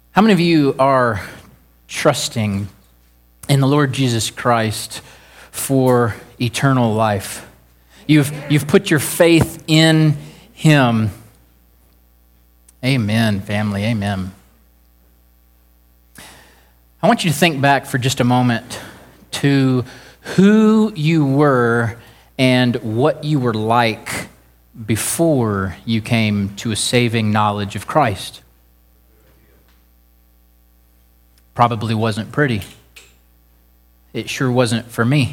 How many of you are trusting in the Lord Jesus Christ for eternal life? You've put your faith in Him. Amen, family, amen. I want you to think back for just a moment to who you were and what you were like before you came to a saving knowledge of Christ. Probably wasn't pretty. It sure wasn't for me.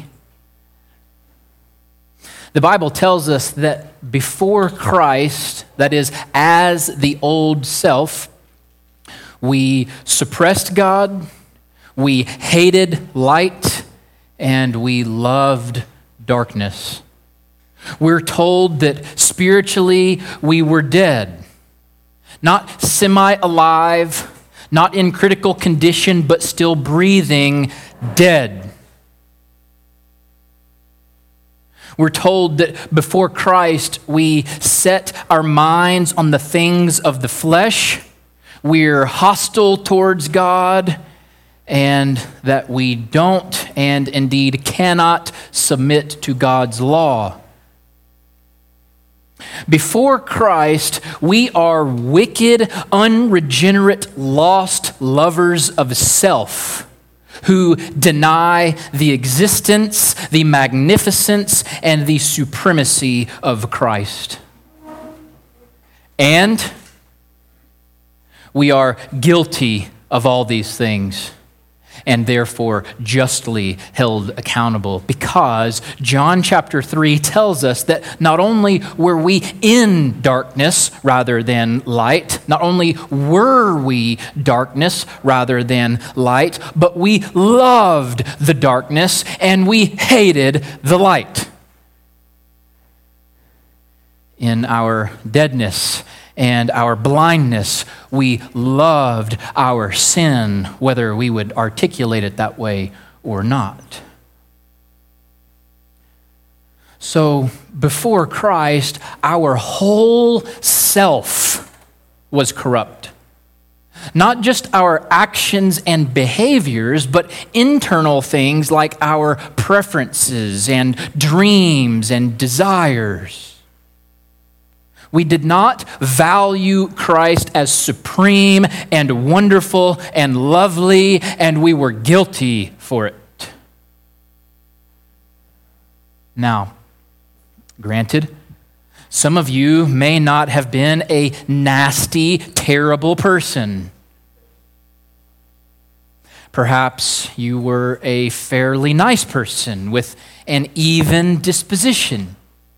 The Bible tells us that before Christ, that is, as the old self, we suppressed God, we hated light, and we loved darkness. We're told that spiritually we were dead, not semi-alive, not in critical condition, but still breathing, dead. We're told that before Christ, we set our minds on the things of the flesh, we're hostile towards God, and that we don't and indeed cannot submit to God's law. Before Christ, we are wicked, unregenerate, lost lovers of self who deny the existence, the magnificence, and the supremacy of Christ. And we are guilty of all these things, and therefore justly held accountable, because John chapter 3 tells us that not only were we in darkness rather than light, not only were we darkness rather than light, but we loved the darkness and we hated the light. In our deadness and our blindness, we loved our sin, whether we would articulate it that way or not. So before Christ, our whole self was corrupt. Not just our actions and behaviors, but internal things like our preferences and dreams and desires. We did not value Christ as supreme and wonderful and lovely, and we were guilty for it. Now, granted, some of you may not have been a nasty, terrible person. Perhaps you were a fairly nice person with an even disposition.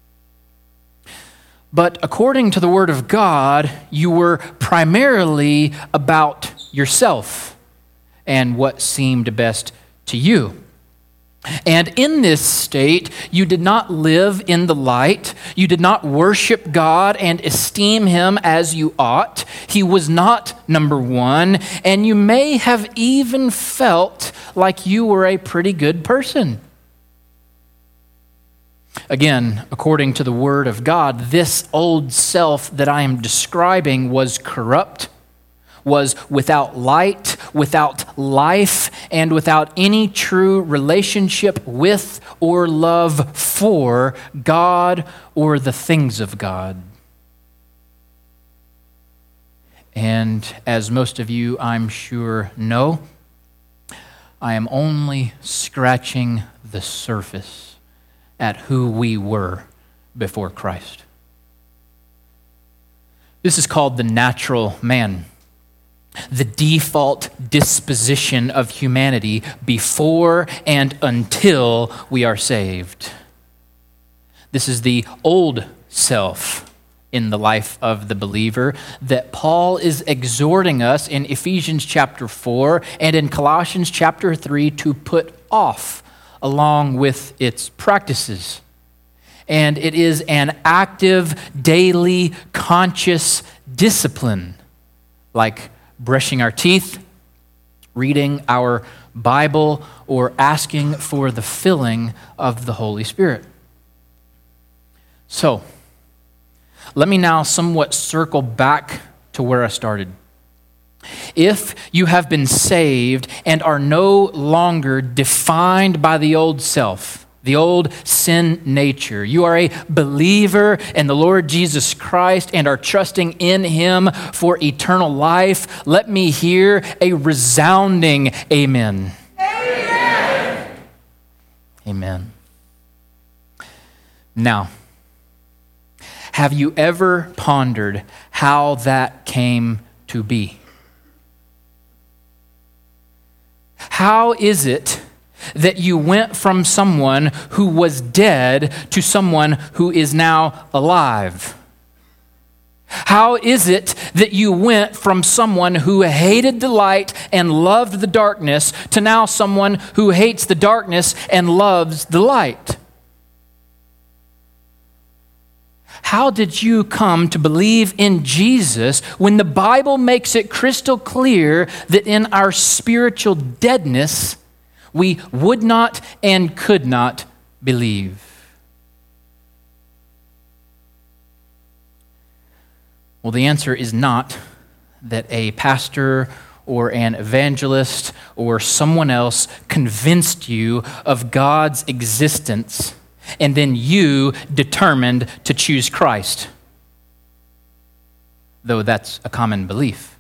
But according to the Word of God, you were primarily about yourself and what seemed best to you. And in this state, you did not live in the light. You did not worship God and esteem Him as you ought. He was not number one, and you may have even felt like you were a pretty good person. Again, according to the Word of God, this old self that I am describing was corrupt, was without light, without life, and without any true relationship with or love for God or the things of God. And as most of you, I'm sure, know, I am only scratching the surface at who we were before Christ. This is called the natural man, the default disposition of humanity before and until we are saved. This is the old self in the life of the believer that Paul is exhorting us in Ephesians chapter 4 and in Colossians chapter 3 to put off along with its practices. And it is an active, daily, conscious discipline, like brushing our teeth, reading our Bible, or asking for the filling of the Holy Spirit. So, let me now somewhat circle back to where I started. If you have been saved and are no longer defined by the old self, the old sin nature, you are a believer in the Lord Jesus Christ and are trusting in Him for eternal life, let me hear a resounding amen. Amen. Amen. Now, have you ever pondered how that came to be? How is it that you went from someone who was dead to someone who is now alive? How is it that you went from someone who hated the light and loved the darkness to now someone who hates the darkness and loves the light? How did you come to believe in Jesus when the Bible makes it crystal clear that in our spiritual deadness, we would not and could not believe? Well, the answer is not that a pastor or an evangelist or someone else convinced you of God's existence and then you determined to choose Christ, though that's a common belief.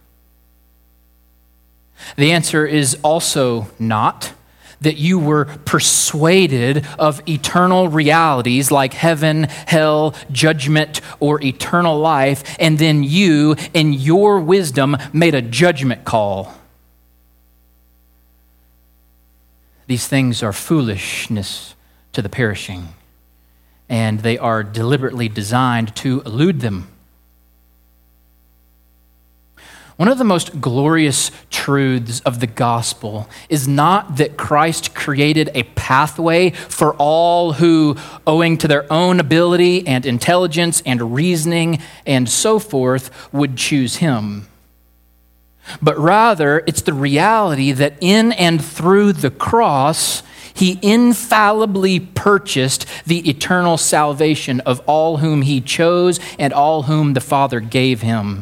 The answer is also not that you were persuaded of eternal realities like heaven, hell, judgment, or eternal life, and then you, in your wisdom, made a judgment call. These things are foolishness to the perishing, and they are deliberately designed to elude them. One of the most glorious truths of the gospel is not that Christ created a pathway for all who, owing to their own ability and intelligence and reasoning and so forth, would choose Him. But rather, it's the reality that in and through the cross, He infallibly purchased the eternal salvation of all whom He chose and all whom the Father gave Him.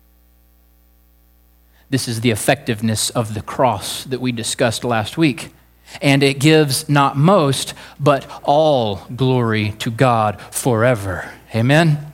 This is the effectiveness of the cross that we discussed last week. And it gives not most, but all glory to God forever. Amen?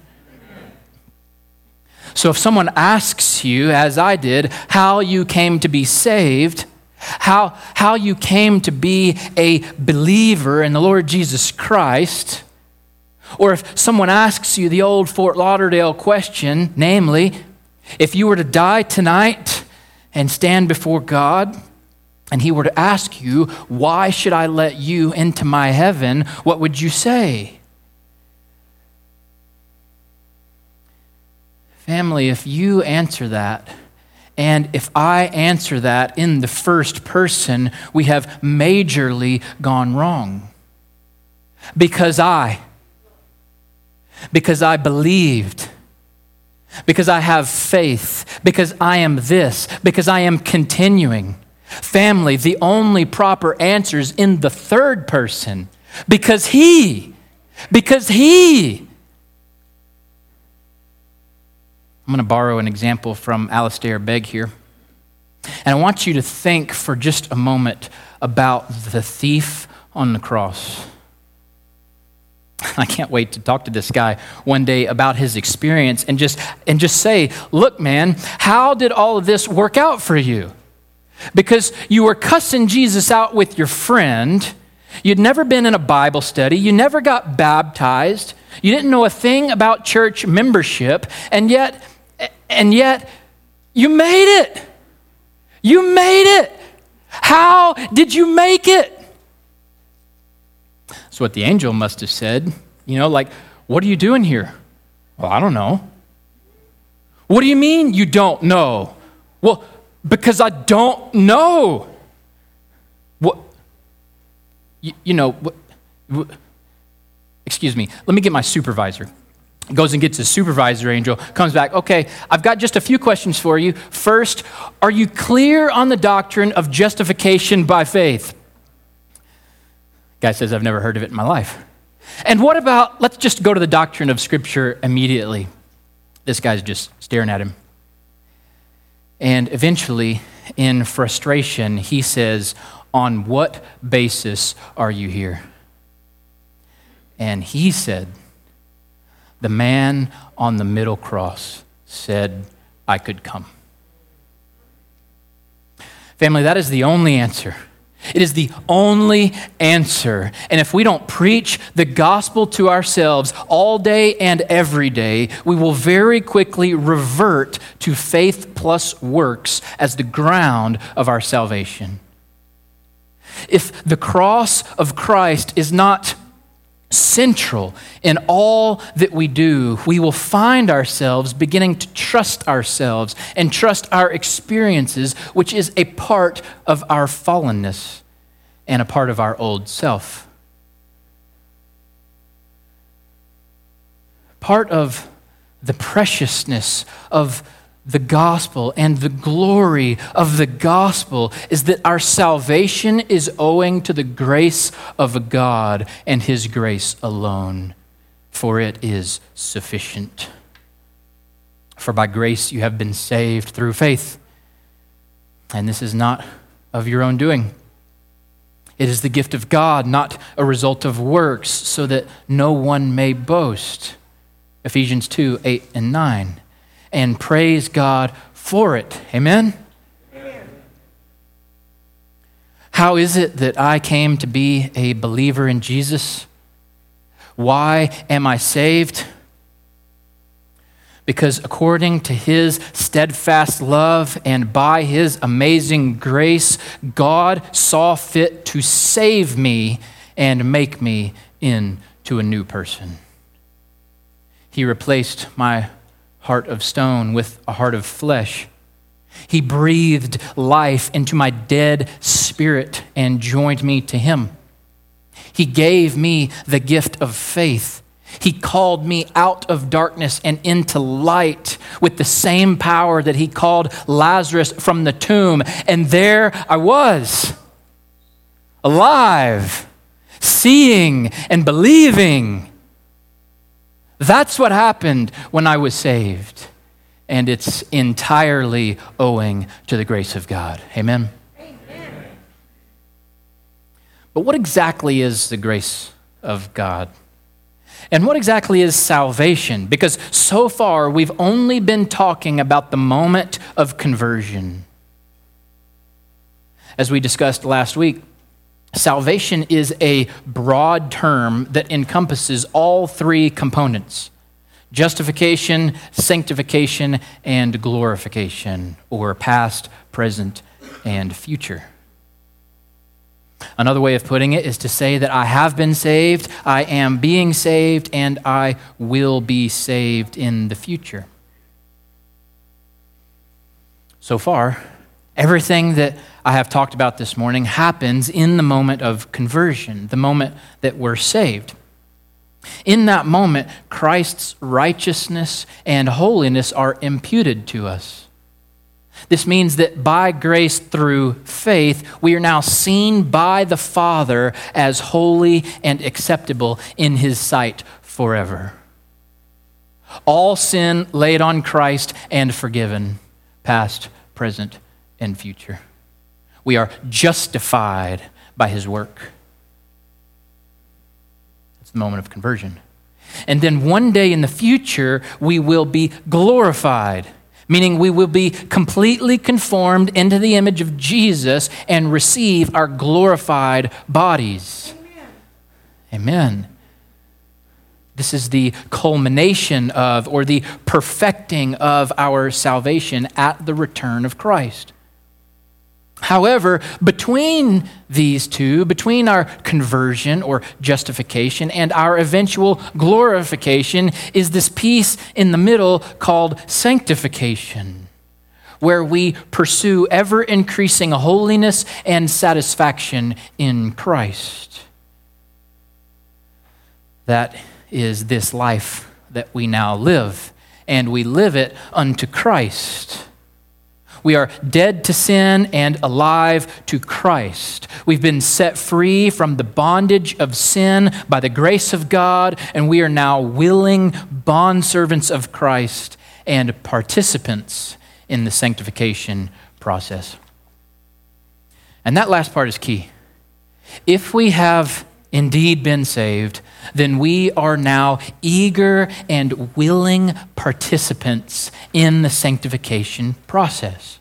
So if someone asks you, as I did, how you came to be saved, how you came to be a believer in the Lord Jesus Christ, or if someone asks you the old Fort Lauderdale question, namely, if you were to die tonight and stand before God, and He were to ask you, why should I let you into my heaven, what would you say? Family, if you answer that, and if I answer that in the first person, we have majorly gone wrong. Because I believed, because I have faith, because I am this, because I am continuing. Family, the only proper answer is in the third person. Because He. I'm going to borrow an example from Alistair Begg here. And I want you to think for just a moment about the thief on the cross. I can't wait to talk to this guy one day about his experience and just say, look, man, how did all of this work out for you? Because you were cussing Jesus out with your friend. You'd never been in a Bible study. You never got baptized. You didn't know a thing about church membership. And yet you made it. You made it. How did you make it? That's what the angel must have said. Like, what are you doing here? Well, I don't know. What do you mean you don't know? Well, because I don't know. What? Excuse me. Let me get my supervisor. Goes and gets his supervisor angel, comes back. Okay, I've got just a few questions for you. First, are you clear on the doctrine of justification by faith? Guy says, I've never heard of it in my life. And what about, let's just go to the doctrine of Scripture immediately. This guy's just staring at him. And eventually, in frustration, he says, "On what basis are you here?" And he said, "The man on the middle cross said I could come." Family, that is the only answer. It is the only answer. And if we don't preach the gospel to ourselves all day and every day, we will very quickly revert to faith plus works as the ground of our salvation. If the cross of Christ is not central in all that we do, we will find ourselves beginning to trust ourselves and trust our experiences, which is a part of our fallenness and a part of our old self. Part of the preciousness of the gospel and the glory of the gospel is that our salvation is owing to the grace of God and his grace alone, for it is sufficient. For by grace you have been saved through faith, and this is not of your own doing. It is the gift of God, not a result of works, so that no one may boast. Ephesians 2, 8 and 9. And praise God for it. Amen? Amen? How is it that I came to be a believer in Jesus? Why am I saved? Because according to his steadfast love and by his amazing grace, God saw fit to save me and make me into a new person. He replaced my heart of stone with a heart of flesh. He breathed life into my dead spirit and joined me to him. He gave me the gift of faith. He called me out of darkness and into light with the same power that he called Lazarus from the tomb. And there I was, alive, seeing and believing. That's what happened when I was saved. And it's entirely owing to the grace of God. Amen? Amen. But what exactly is the grace of God? And what exactly is salvation? Because so far we've only been talking about the moment of conversion. As we discussed last week, salvation is a broad term that encompasses all three components: justification, sanctification, and glorification, or past, present, and future. Another way of putting it is to say that I have been saved, I am being saved, and I will be saved in the future. So far, everything that I have talked about this morning happens in the moment of conversion, the moment that we're saved. In that moment, Christ's righteousness and holiness are imputed to us. This means that by grace through faith, we are now seen by the Father as holy and acceptable in his sight forever. All sin laid on Christ and forgiven, past, present, and future. We are justified by his work. That's the moment of conversion. And then one day in the future, we will be glorified, meaning we will be completely conformed into the image of Jesus and receive our glorified bodies. Amen. This is the culmination of, or the perfecting of our salvation at the return of Christ. However, between these two, between our conversion or justification and our eventual glorification, is this piece in the middle called sanctification, where we pursue ever-increasing holiness and satisfaction in Christ. That is this life that we now live, and we live it unto Christ. We are dead to sin and alive to Christ. We've been set free from the bondage of sin by the grace of God, and we are now willing bondservants of Christ and participants in the sanctification process. And that last part is key. If we have indeed been saved, then we are now eager and willing participants in the sanctification process.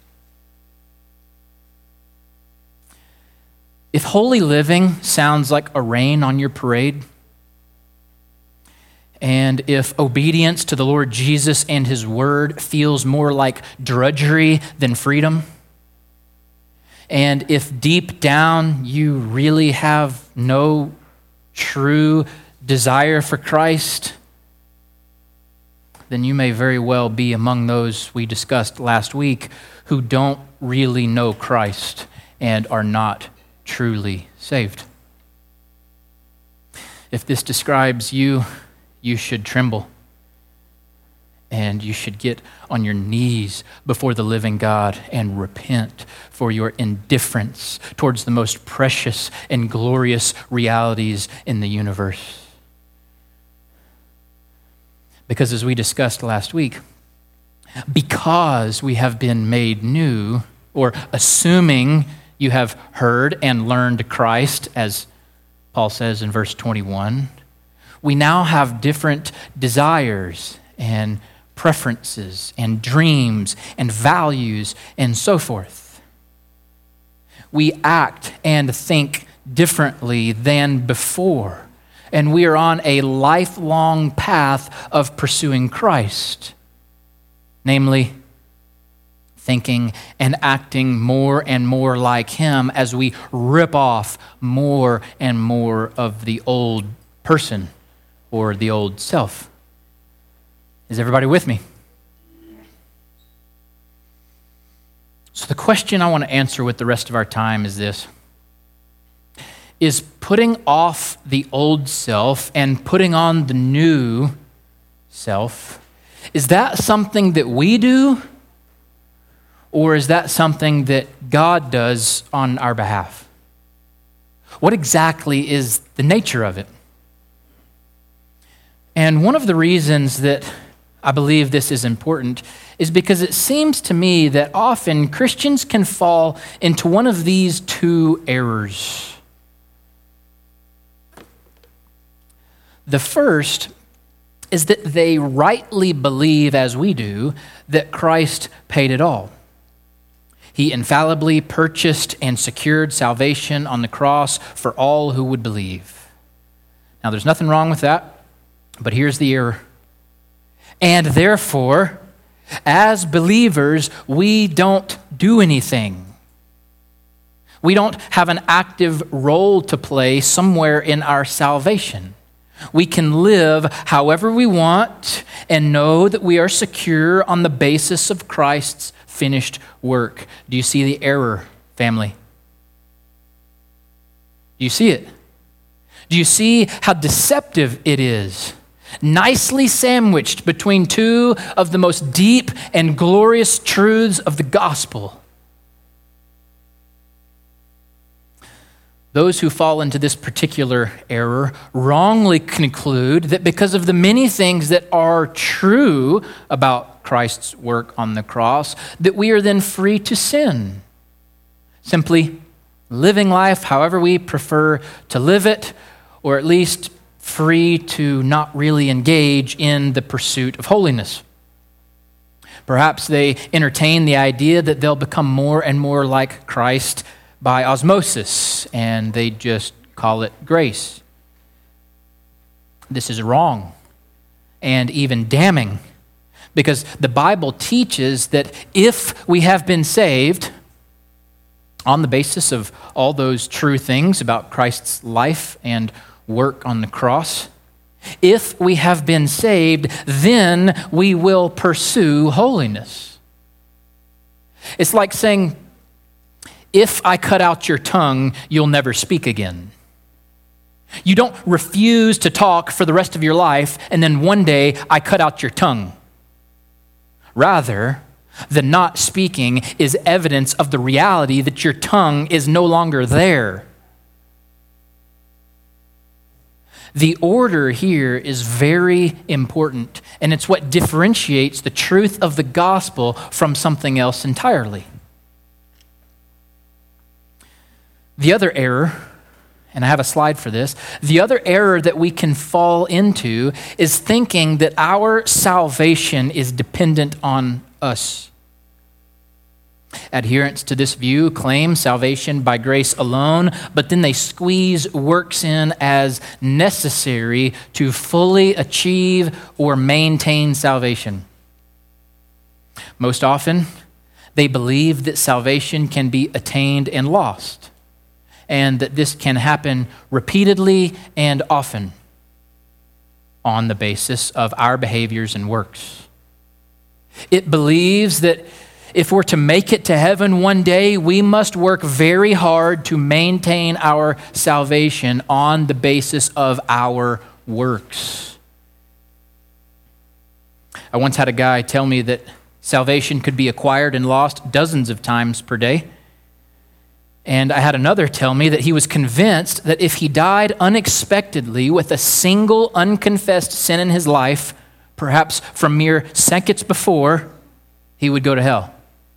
If holy living sounds like a rain on your parade, and if obedience to the Lord Jesus and his word feels more like drudgery than freedom, and if deep down you really have no true desire for Christ, then you may very well be among those we discussed last week who don't really know Christ and are not truly saved. If this describes you, you should tremble. And you should get on your knees before the living God and repent for your indifference towards the most precious and glorious realities in the universe. Because as we discussed last week, because we have been made new, or assuming you have heard and learned Christ, as Paul says in verse 21, we now have different desires and preferences and dreams and values and so forth. We act and think differently than before, and we are on a lifelong path of pursuing Christ, namely thinking and acting more and more like him as we rip off more and more of the old person or the old self. Is everybody with me? So the question I want to answer with the rest of our time is this. Is putting off the old self and putting on the new self, is that something that we do? Or is that something that God does on our behalf? What exactly is the nature of it? And one of the reasons that I believe this is important is because it seems to me that often Christians can fall into one of these two errors. The first is that they rightly believe, as we do, that Christ paid it all. He infallibly purchased and secured salvation on the cross for all who would believe. Now, there's nothing wrong with that, but here's the error. And therefore, as believers, we don't do anything. We don't have an active role to play somewhere in our salvation. We can live however we want and know that we are secure on the basis of Christ's finished work. Do you see the error, family? Do you see it? Do you see how deceptive it is? Nicely sandwiched between two of the most deep and glorious truths of the gospel. Those who fall into this particular error wrongly conclude that because of the many things that are true about Christ's work on the cross, that we are then free to sin, simply living life however we prefer to live it, or at least free to not really engage in the pursuit of holiness. Perhaps they entertain the idea that they'll become more and more like Christ by osmosis, and they just call it grace. This is wrong and even damning, because the Bible teaches that if we have been saved on the basis of all those true things about Christ's life and work on the cross, if we have been saved, then we will pursue holiness. It's like saying, if I cut out your tongue, you'll never speak again. You don't refuse to talk for the rest of your life, and then one day I cut out your tongue. Rather, the not speaking is evidence of the reality that your tongue is no longer there. The order here is very important, and it's what differentiates the truth of the gospel from something else entirely. The other error, and I have a slide for this, the other error that we can fall into is thinking that our salvation is dependent on us. Adherents to this view claim salvation by grace alone, but then they squeeze works in as necessary to fully achieve or maintain salvation. Most often, they believe that salvation can be attained and lost, and that this can happen repeatedly and often on the basis of our behaviors and works. It believes that if we're to make it to heaven one day, we must work very hard to maintain our salvation on the basis of our works. I once had a guy tell me that salvation could be acquired and lost dozens of times per day. And I had another tell me that he was convinced that if he died unexpectedly with a single unconfessed sin in his life, perhaps from mere seconds before, he would go to hell.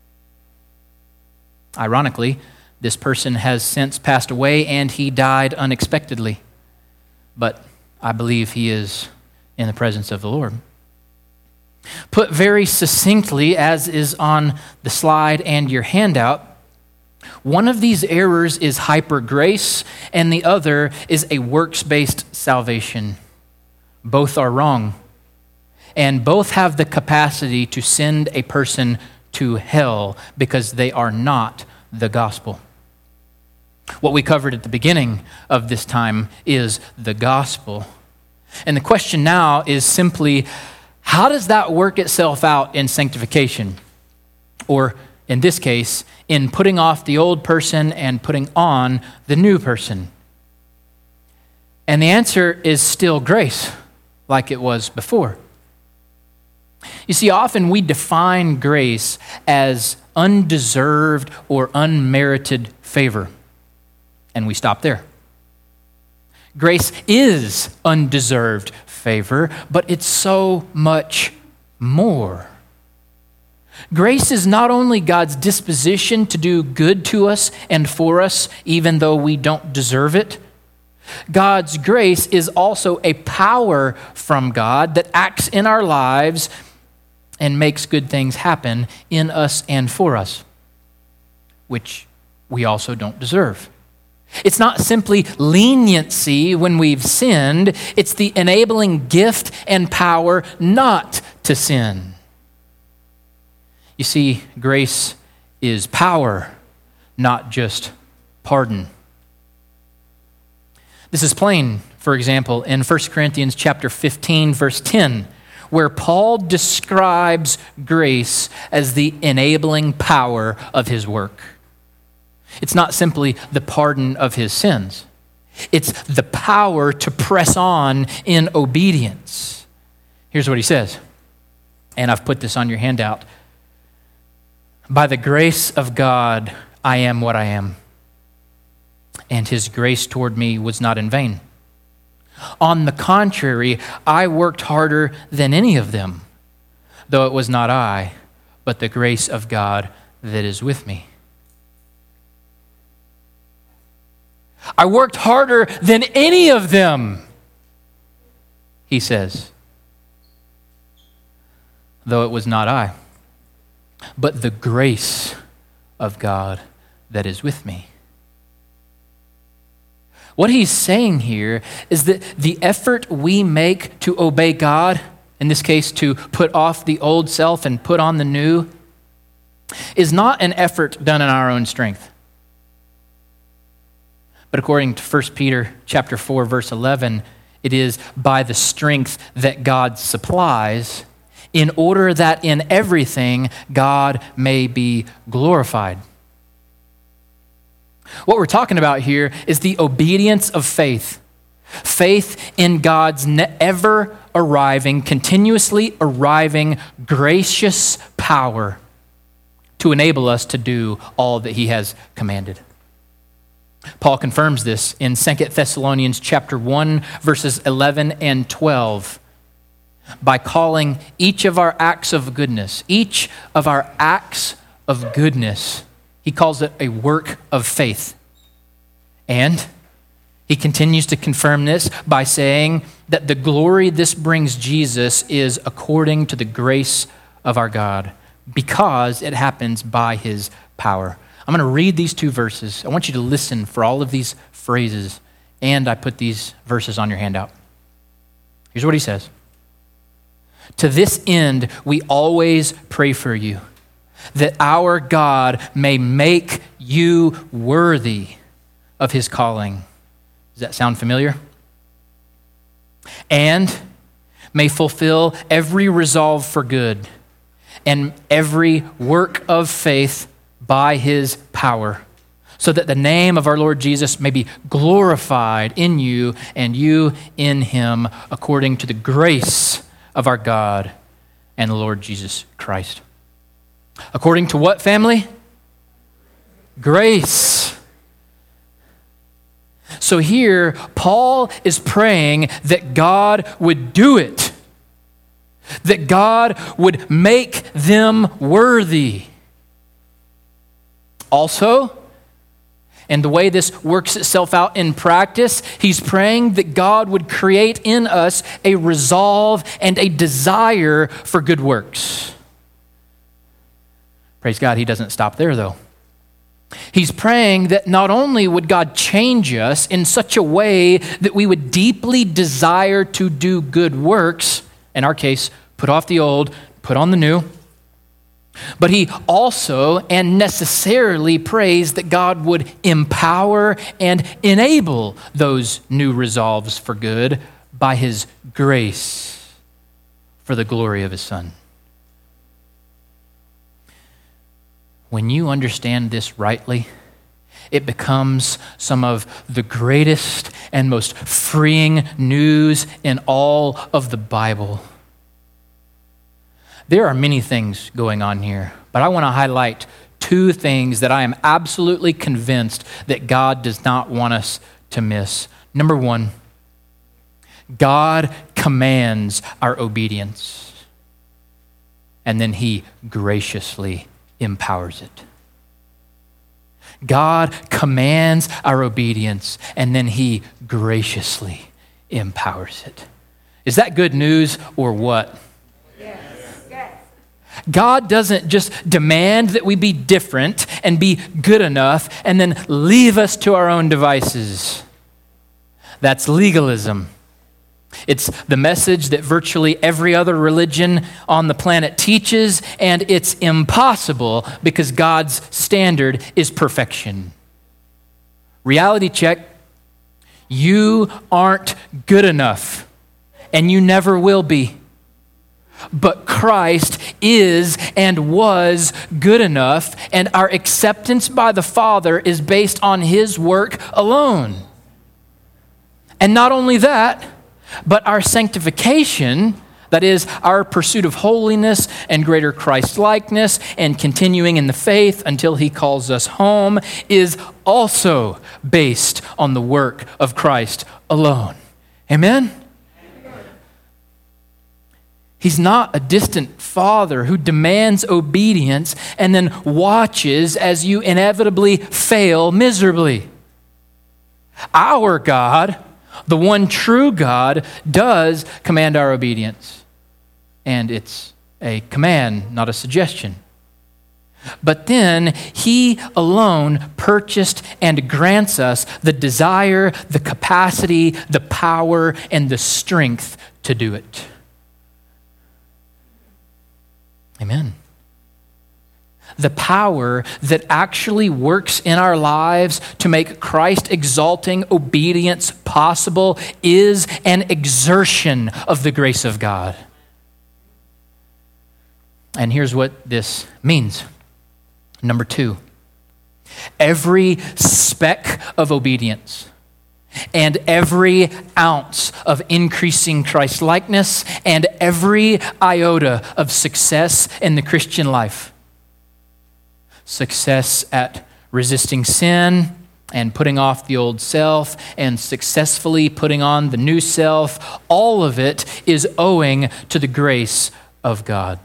Ironically, this person has since passed away and he died unexpectedly. But I believe he is in the presence of the Lord. Put very succinctly, as is on the slide and your handout, one of these errors is hyper grace and the other is a works-based salvation. Both are wrong, and both have the capacity to send a person to hell because they are not the gospel. What we covered at the beginning of this time is the gospel. And the question now is simply, how does that work itself out in sanctification? Or, in this case, in putting off the old person and putting on the new person? And the answer is still grace, like it was before. You see, often we define grace as undeserved or unmerited favor, and we stop there. Grace is undeserved favor, but it's so much more. Grace is not only God's disposition to do good to us and for us, even though we don't deserve it. God's grace is also a power from God that acts in our lives and makes good things happen in us and for us, which we also don't deserve. It's not simply leniency when we've sinned, it's the enabling gift and power not to sin. You see, grace is power, not just pardon. This is plain, for example, in 1 Corinthians chapter 15, verse 10, where Paul describes grace as the enabling power of his work. It's not simply the pardon of his sins. It's the power to press on in obedience. Here's what he says, and I've put this on your handout. By the grace of God, I am what I am, and his grace toward me was not in vain. On the contrary, I worked harder than any of them, though it was not I, but the grace of God that is with me. I worked harder than any of them, he says, though it was not I, but the grace of God that is with me. What he's saying here is that the effort we make to obey God, in this case to put off the old self and put on the new, is not an effort done in our own strength. But according to 1 Peter chapter 4, verse 11, it is by the strength that God supplies, in order that in everything God may be glorified. What we're talking about here is the obedience of faith. Faith in God's ever arriving, continuously arriving, gracious power to enable us to do all that he has commanded. Paul confirms this in 2 Thessalonians chapter 1, verses 11 and 12, by calling each of our acts of goodness, he calls it a work of faith. And he continues to confirm this by saying that the glory this brings Jesus is according to the grace of our God, because it happens by his power. I'm going to read these two verses. I want you to listen for all of these phrases, and I put these verses on your handout. Here's what he says. To this end, we always pray for you, that our God may make you worthy of his calling. Does that sound familiar? And may fulfill every resolve for good and every work of faith by his power, so that the name of our Lord Jesus may be glorified in you and you in him, according to the grace of our God and the Lord Jesus Christ. According to what, family? Grace. So here, Paul is praying that God would do it, that God would make them worthy. Also, and the way this works itself out in practice, he's praying that God would create in us a resolve and a desire for good works. Praise God, he doesn't stop there though. He's praying that not only would God change us in such a way that we would deeply desire to do good works, in our case, put off the old, put on the new, but he also and necessarily prays that God would empower and enable those new resolves for good by his grace for the glory of his Son. When you understand this rightly, it becomes some of the greatest and most freeing news in all of the Bible. There are many things going on here, but I want to highlight two things that I am absolutely convinced that God does not want us to miss. Number one, God commands our obedience, and then he graciously empowers it. God commands our obedience, and then he graciously empowers it. Is that good news or what? God doesn't just demand that we be different and be good enough and then leave us to our own devices. That's legalism. It's the message that virtually every other religion on the planet teaches, and it's impossible because God's standard is perfection. Reality check. You aren't good enough, and you never will be. But Christ is and was good enough, and our acceptance by the Father is based on his work alone. And not only that, but our sanctification, that is, our pursuit of holiness and greater Christ-likeness and continuing in the faith until he calls us home, is also based on the work of Christ alone. Amen? He's not a distant father who demands obedience and then watches as you inevitably fail miserably. Our God, the one true God, does command our obedience. And it's a command, not a suggestion. But then he alone purchased and grants us the desire, the capacity, the power, and the strength to do it. Amen. The power that actually works in our lives to make Christ-exalting obedience possible is an exertion of the grace of God. And here's what this means. Number two, every speck of obedience and every ounce of increasing Christ-likeness and every iota of success in the Christian life, success at resisting sin, and putting off the old self and successfully putting on the new self, all of it is owing to the grace of God.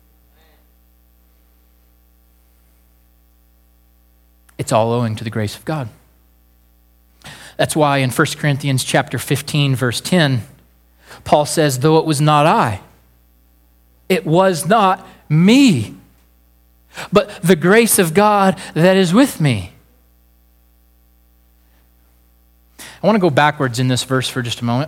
It's all owing to the grace of God. That's why in 1 Corinthians chapter 15, verse 10, Paul says, though it was not I, it was not me, but the grace of God that is with me. I want to go backwards in this verse for just a moment.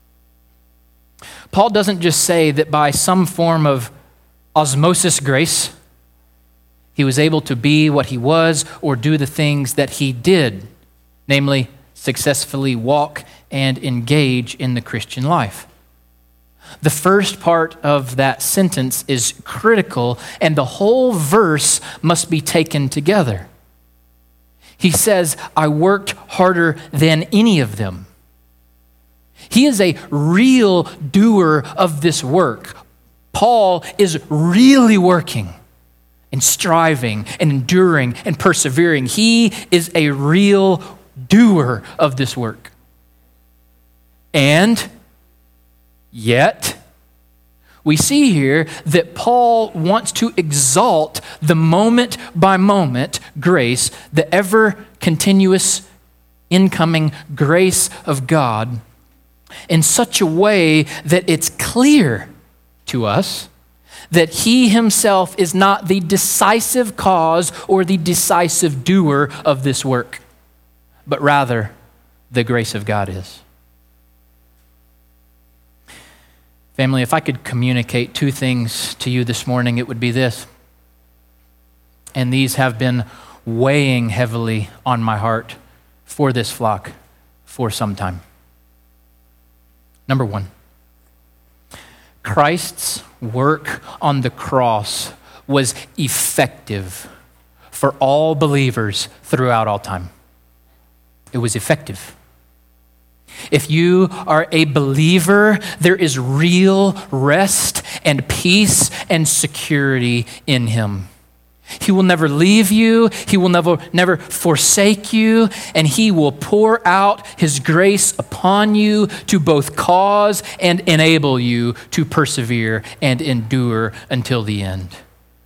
Paul doesn't just say that by some form of osmosis grace, he was able to be what he was or do the things that he did, namely successfully walk and engage in the Christian life. The first part of that sentence is critical, and the whole verse must be taken together. He says, I worked harder than any of them. He is a real doer of this work. Paul is really working and striving and enduring and persevering. He is a real doer of this work. And yet, we see here that Paul wants to exalt the moment by moment grace, the ever continuous incoming grace of God, in such a way that it's clear to us that he himself is not the decisive cause or the decisive doer of this work, but rather the grace of God is. Family, if I could communicate two things to you this morning, it would be this. And these have been weighing heavily on my heart for this flock for some time. Number one, Christ's work on the cross was effective for all believers throughout all time. It was effective. If you are a believer, there is real rest and peace and security in him. He will never leave you. He will never forsake you. And he will pour out his grace upon you to both cause and enable you to persevere and endure until the end.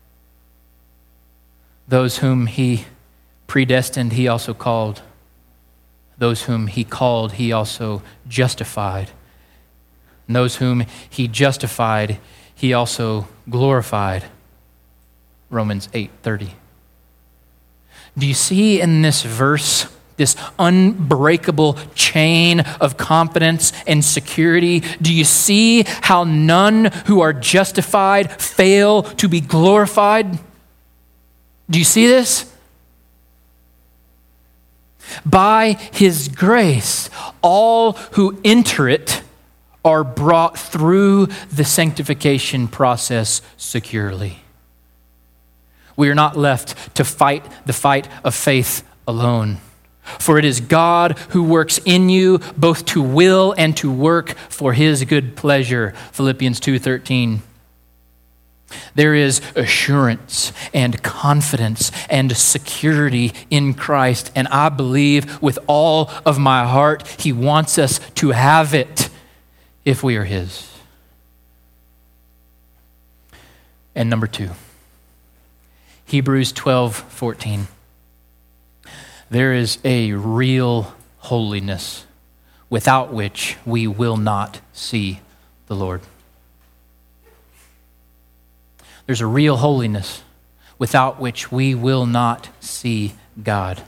Those whom he predestined, he also called. Those whom he called, he also justified. And those whom he justified, he also glorified. Romans 8:30. Do you see in this verse this unbreakable chain of confidence and security? Do you see how none who are justified fail to be glorified? Do you see this? By his grace, all who enter it are brought through the sanctification process securely. We are not left to fight the fight of faith alone. For it is God who works in you both to will and to work for his good pleasure. Philippians 2:13. There is assurance and confidence and security in Christ, and I believe with all of my heart he wants us to have it if we are his. And number two, Hebrews 12:14. There is a real holiness without which we will not see the Lord. There's a real holiness without which we will not see God.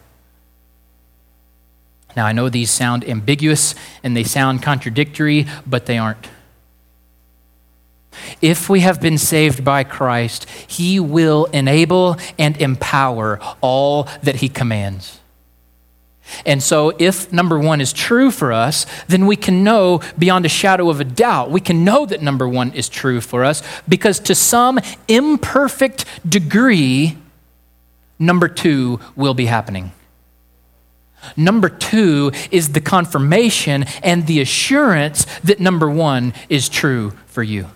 Now, I know these sound ambiguous and they sound contradictory, but they aren't. If we have been saved by Christ, he will enable and empower all that he commands. And so if number one is true for us, then we can know beyond a shadow of a doubt, we can know that number one is true for us because to some imperfect degree, number two will be happening. Number two is the confirmation and the assurance that number one is true for you.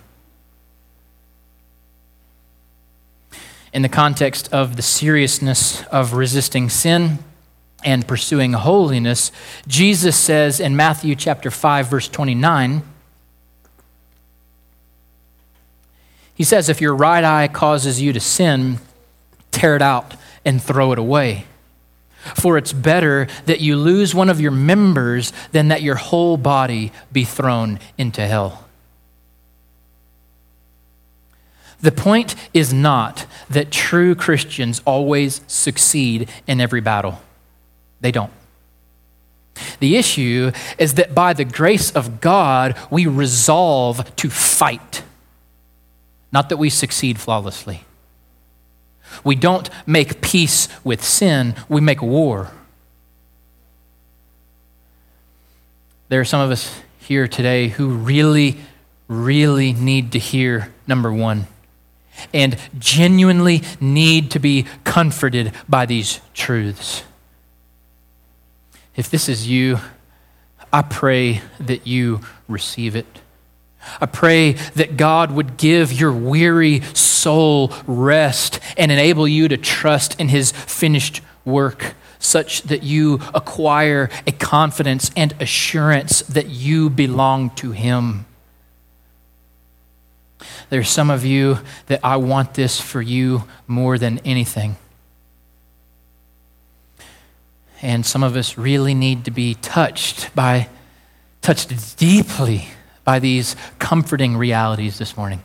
In the context of the seriousness of resisting sin, and pursuing holiness, Jesus says in Matthew chapter 5, verse 29, he says, if your right eye causes you to sin, tear it out and throw it away. For it's better that you lose one of your members than that your whole body be thrown into hell. The point is not that true Christians always succeed in every battle. They don't. The issue is that by the grace of God, we resolve to fight. Not that we succeed flawlessly. We don't make peace with sin, we make war. There are some of us here today who really, really need to hear number one, and genuinely need to be comforted by these truths. If this is you, I pray that you receive it. I pray that God would give your weary soul rest and enable you to trust in his finished work, such that you acquire a confidence and assurance that you belong to him. There's some of you that I want this for you more than anything. And some of us really need to be touched deeply by these comforting realities this morning.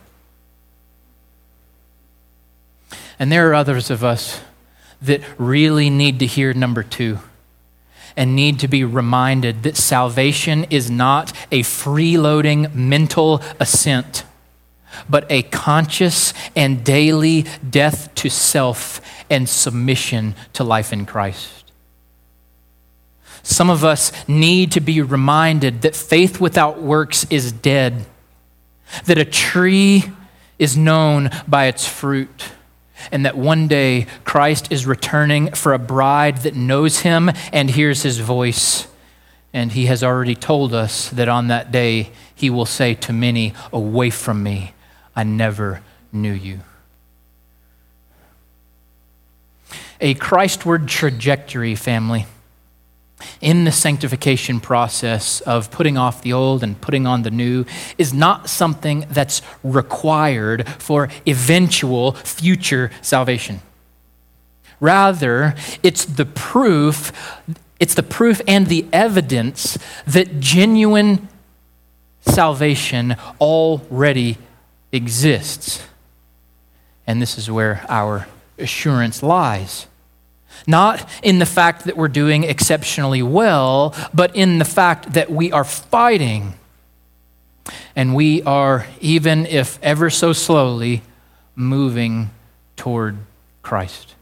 And there are others of us that really need to hear number two and need to be reminded that salvation is not a freeloading mental assent, but a conscious and daily death to self and submission to life in Christ. Some of us need to be reminded that faith without works is dead, that a tree is known by its fruit, and that one day Christ is returning for a bride that knows him and hears his voice. And he has already told us that on that day he will say to many, "Away from me, I never knew you." A Christward trajectory, family, in the sanctification process of putting off the old and putting on the new is not something that's required for eventual future salvation. Rather, it's the proof and the evidence that genuine salvation already exists. And this is where our assurance lies. Not in the fact that we're doing exceptionally well, but in the fact that we are fighting. And we are, even if ever so slowly, moving toward Christ.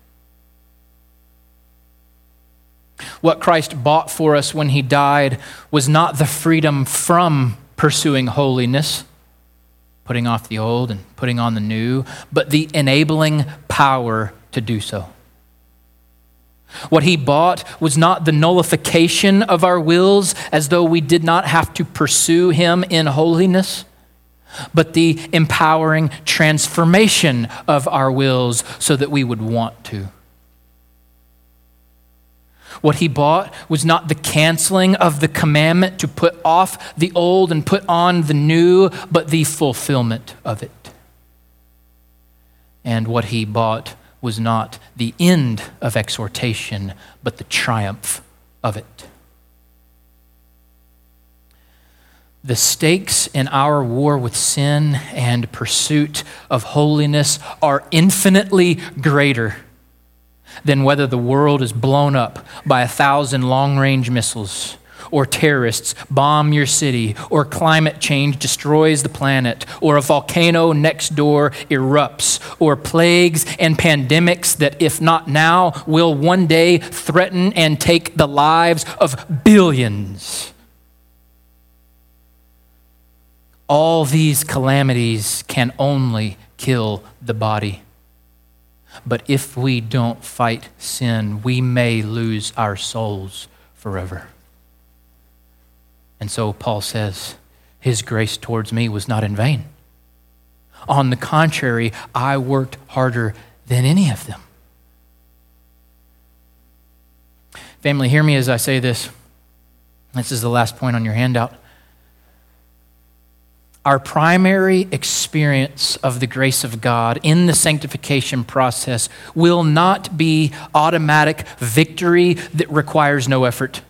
What Christ bought for us when he died was not the freedom from pursuing holiness, putting off the old and putting on the new, but the enabling power to do so. What he bought was not the nullification of our wills as though we did not have to pursue him in holiness, but the empowering transformation of our wills so that we would want to. What he bought was not the canceling of the commandment to put off the old and put on the new, but the fulfillment of it. And what he bought was not the end of exhortation, but the triumph of it. The stakes in our war with sin and pursuit of holiness are infinitely greater than whether the world is blown up by 1,000 long-range missiles, or terrorists bomb your city, or climate change destroys the planet, or a volcano next door erupts, or plagues and pandemics that, if not now, will one day threaten and take the lives of billions. All these calamities can only kill the body. But if we don't fight sin, we may lose our souls forever. And so Paul says, his grace towards me was not in vain. On the contrary, I worked harder than any of them. Family, hear me as I say this. This is the last point on your handout. Our primary experience of the grace of God in the sanctification process will not be automatic victory that requires no effort.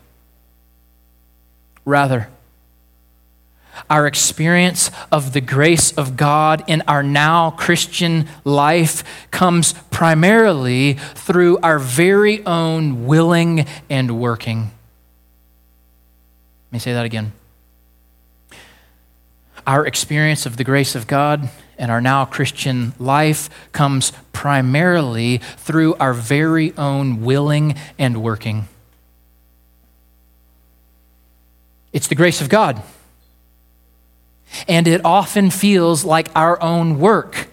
Rather, our experience of the grace of God in our now Christian life comes primarily through our very own willing and working. Let me say that again. Our experience of the grace of God in our now Christian life comes primarily through our very own willing and working. It's the grace of God. And it often feels like our own work.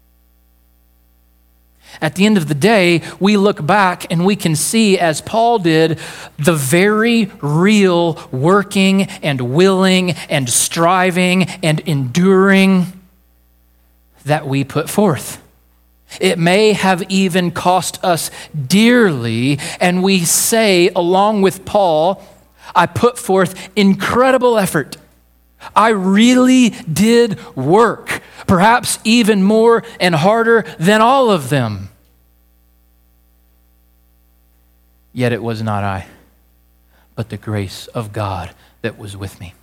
At the end of the day, we look back and we can see, as Paul did, the very real working and willing and striving and enduring that we put forth. It may have even cost us dearly, and we say, along with Paul, I put forth incredible effort. I really did work, perhaps even more and harder than all of them. Yet it was not I, but the grace of God that was with me.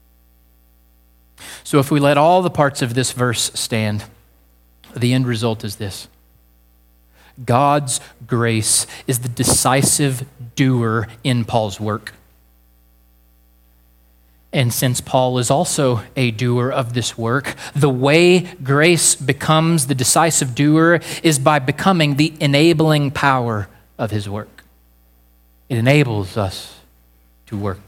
So if we let all the parts of this verse stand, the end result is this. God's grace is the decisive doer in Paul's work. And since Paul is also a doer of this work, the way grace becomes the decisive doer is by becoming the enabling power of his work. It enables us to work.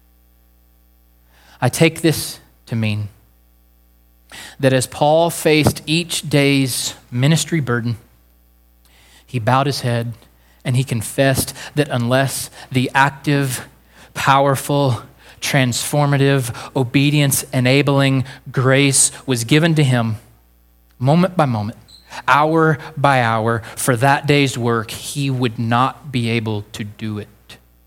I take this to mean that as Paul faced each day's ministry burden, he bowed his head and he confessed that unless the active, powerful, transformative, obedience-enabling grace was given to him moment by moment, hour by hour, for that day's work, he would not be able to do it.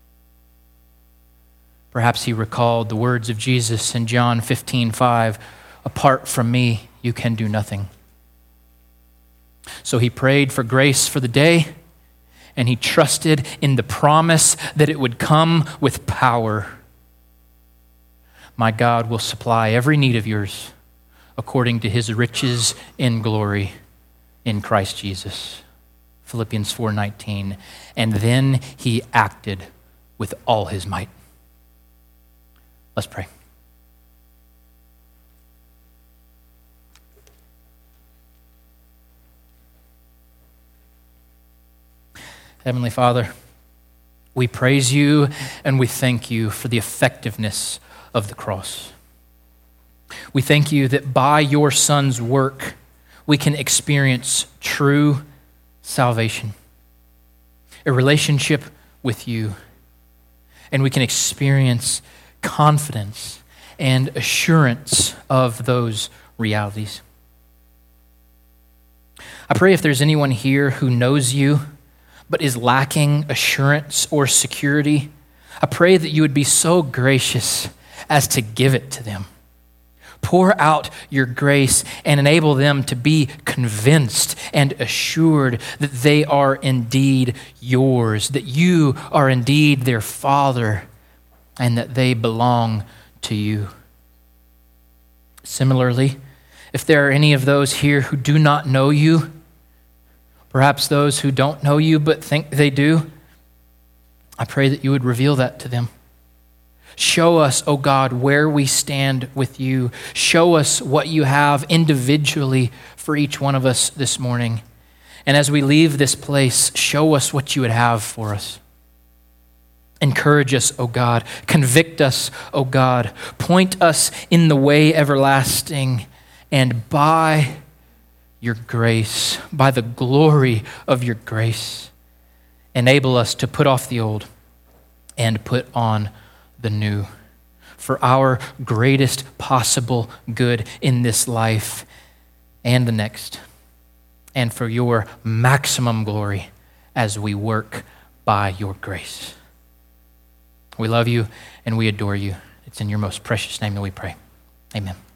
Perhaps he recalled the words of Jesus in John 15:5, apart from me, you can do nothing. So he prayed for grace for the day, and he trusted in the promise that it would come with power. My God will supply every need of yours according to his riches in glory in Christ Jesus. Philippians 4:19. And then he acted with all his might. Let's pray. Heavenly Father, we praise you and we thank you for the effectiveness of the cross. We thank you that by your Son's work, we can experience true salvation, a relationship with you, and we can experience confidence and assurance of those realities. I pray if there's anyone here who knows you but is lacking assurance or security, I pray that you would be so gracious as to give it to them. Pour out your grace and enable them to be convinced and assured that they are indeed yours, that you are indeed their Father, and that they belong to you. Similarly, if there are any of those here who do not know you, perhaps those who don't know you but think they do, I pray that you would reveal that to them. Show us, O God, where we stand with you. Show us what you have individually for each one of us this morning. And as we leave this place, show us what you would have for us. Encourage us, O God. Convict us, O God. Point us in the way everlasting. And by your grace, by the glory of your grace, enable us to put off the old and put on the new, for our greatest possible good in this life and the next, and for your maximum glory as we work by your grace. We love you and we adore you. It's in your most precious name that we pray. Amen.